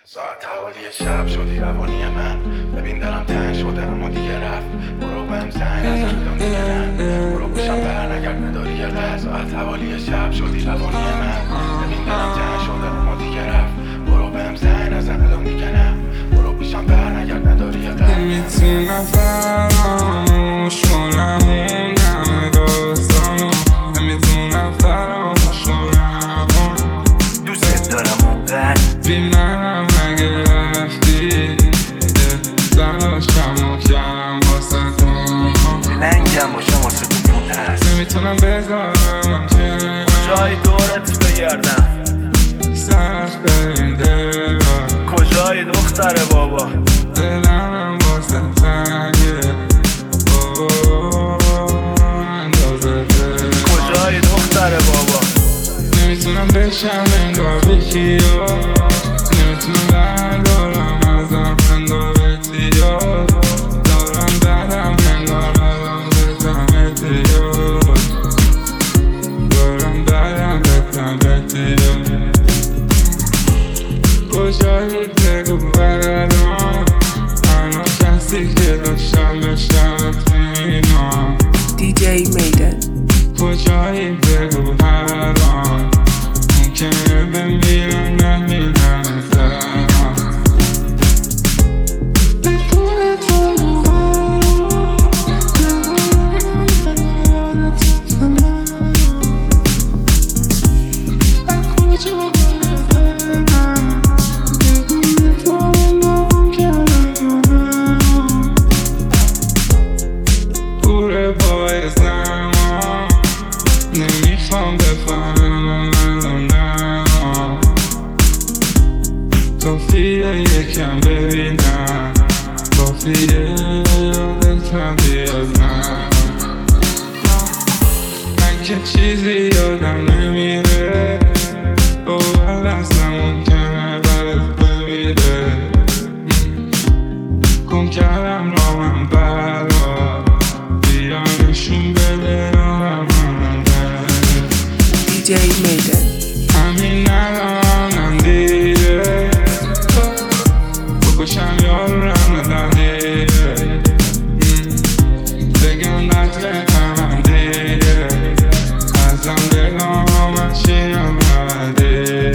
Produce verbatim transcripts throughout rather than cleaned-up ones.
ساعت حوالی شب شدی روانی من. ببین دلم تنگ شده اما دیگه رفت. برو بهم زنگ نزن دیگه نه. برو گوشم بر نگرد نداری یه قدر. ساعت حوالی شب شدی روانی من. ببین دلم تنگ شده اما دیگه رفت. برو بهم زنگ نزن دیگه نه. برو گوشم بر نگرد نداری یه قدر. نمیتونم فراموش کنم اون همه داستانو. نمیتونم فراموش کنم دوست دارم اونقدر. بی منم نگه رفتی تلاشم و کم واسه تو. لنگم باشم واسه تو پول هست. نمیتونم بذارم که کجای دورت بگردم. سخت این دل کجای دختر بابا. دلم واسه تنگه اندازه دل. کجای دختر بابا. نمیتونم بشم انگار بیخیا. نمیتونم بردارم ازم انگار احتیاط دارم. بدم انگار الان بزم احتیاط دارم. بدم بزم احتیاط. کجایی بگو برادم. هنو کسی که داشتم داشتم اتمینام. دی جی میدن. کجایی بگو برادم. ممکنه بمیرم نمیرم ازم. پوره باعث نما. نمیخوام بفهمم الانم. کافیه یکم ببینم. کافیه یادتم بیادم. من که چیزی یادم نمیره. باور اصلا ممکنه برات بمیره. گم کردم رامم برا. بیا نشون بده راهم دی جی میدن. همین الانم دیره. بکشم یارم ندیره. بگم قتل همم دیره. ازم بگم چی آمده.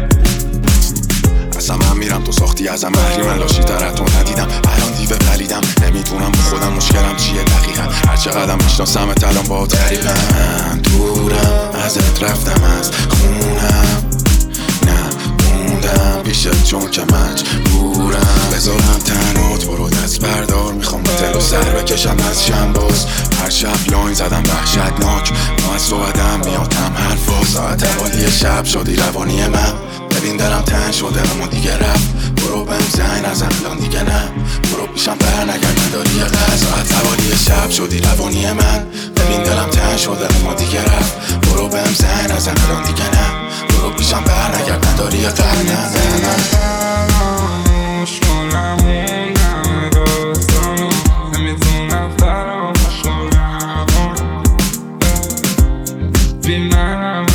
اصلا من میرم تو ساختی ازم محری. من لاشی ترتون ندیدم الان دیوه پلیدم. نمیدونم با خودم مشکلم چیه دقیقا. هر چقدرم میشناسم الان باهات غریبم. دورم ازت رفتم از خونم. نه موندم پیشت چون که مجبورم. بذارم تنات برو دست بردار. میخوام با تلو سر بکشم از شنباز. هر شب لاین زدم وحشتناک. ما از تو بدم میاتم حرفا. ساعت حوالی شب شدی روانی من. ببین دلم تنگ شده اما دیگه رفت. برو بهم زنگ نزن الان دیگه نه. برو پیشم بر نگرد نداری یه قدر. ساعت حوالی شب شدی روانی من. ببین دلم تنگ شده اما دیگه رفت. برو بهم زنگ نزن الان دیگه نه. برو پیشم بر نگرد نداری یه قدر. نه نه نه فراموش کنم اون همه داستانو. نمیتونم فراموش کنم. بی منم